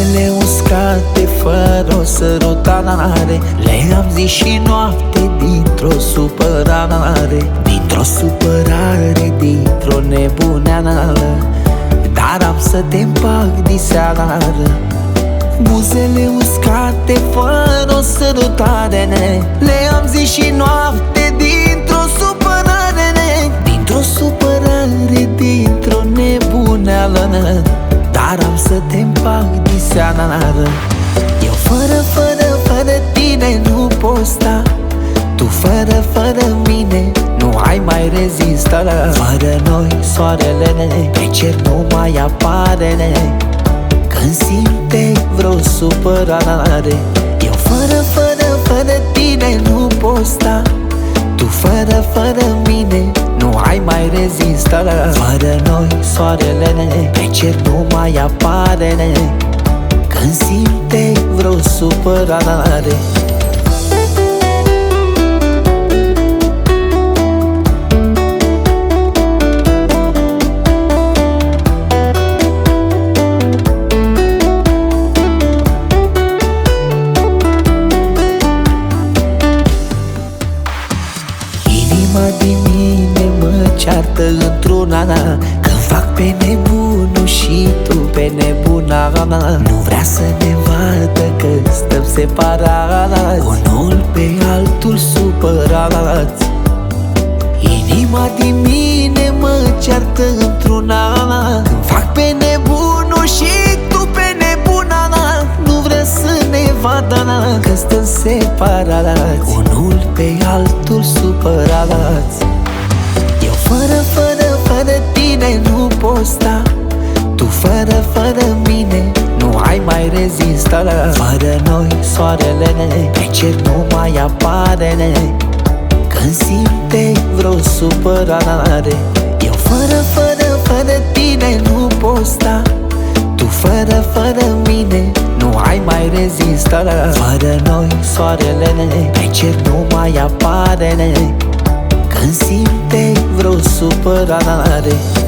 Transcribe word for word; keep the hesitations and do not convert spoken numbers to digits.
Buzele uscate fără o sărutare, le-am zis și noapte dintr-o supărare, dintr-o supărare, dintr-o nebuneală. Dar am să te împac diseară. Buzele uscate fără o sărutare, le-am zis și noapte dintr-o supărare, dintr-o supărare, dintr-o nebuneală. Dar am să te împac diseară. Eu fără, fără, fără tine nu pot sta. Tu fără, fără mine nu ai mai rezista. Fără noi soarele pe cer nu mai apare când simte vreo supărare. Eu fără, fără, fără tine nu pot sta. Tu fără, fără mine nu ai mai rezista. Fără noi soarele pe cer nu mai apare când simte vreo supărare. Inima din mine mă ceartă într-una când fac pe nebunul și tu pe nebuna. Nu vrea să ne vadă că stăm separați, unul pe altul supărați. Inima din mine mă ceartă într-una când fac pe nebunul și tu pe nebuna. Nu vrea să ne vadă că stăm separați, unul pe altul supărați. Eu fără, fără, fără tine nu pot sta. Tu fără, fără mine nu ai mai rezista. Fără noi soarele pe cer nu mai apare când simte vreo supărare. Eu fără, fără, fără tine nu pot sta. Tu fără, fără mine nu ai mai rezista. Fără noi soarele pe cer nu mai apare când simte vreo supărare.